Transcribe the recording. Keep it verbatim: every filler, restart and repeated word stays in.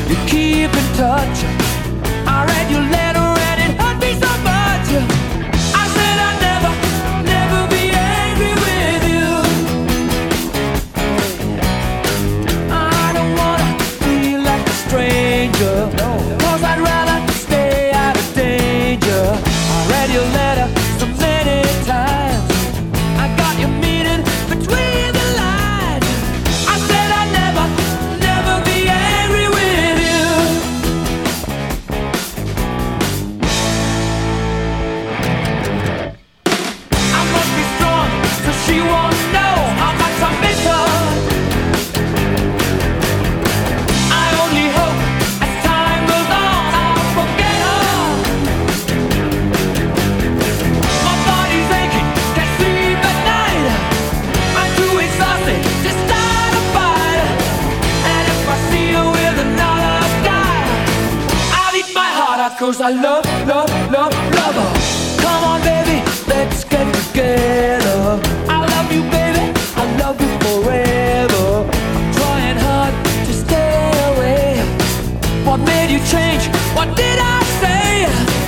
you keep in touch. I read your letter and it hurt me so much. I said I'd never, never be angry with you. I don't wanna feel like a stranger, cause I'd rather stay out of danger. I read your letter so many times, I got your meaning between the lines. I said I'd never, never be angry with you. I must be strong so she won't know how much I miss her. I only hope as time goes on I'll forget her. My body's aching, can't sleep at night. I'm too exhausted to start a fight. And if I see her with another guy, I'll eat my heart out, cause I love, love, love, love her. Come on baby, let's get together. I love you baby, I love you forever. I'm trying hard to stay away. What made you change? What did I say?